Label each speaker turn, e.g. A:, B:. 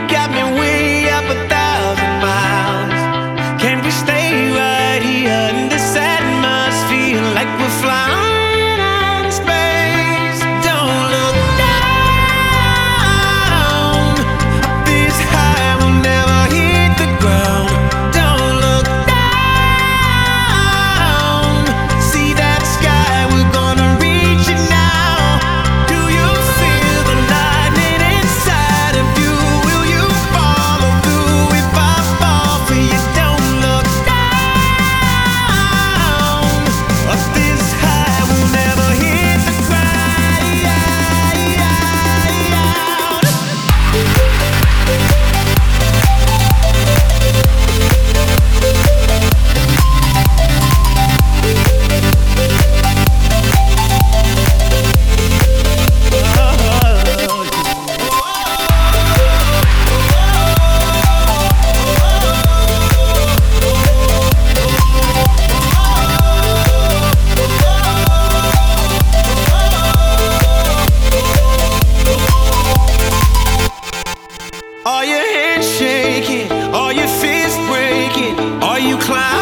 A: got me way up 1,000 miles. Can we stay right here in this atmosphere like we're flying out in space? Don't look down. This high will never hit the ground. Don't look down. See that sky, we're gonna reach it now. Do you feel the lightning inside of you? Will you follow through if I fall for you? Don't look down. This high will never hit the Are your hands shaking? Are your fists breaking? Are you climbing?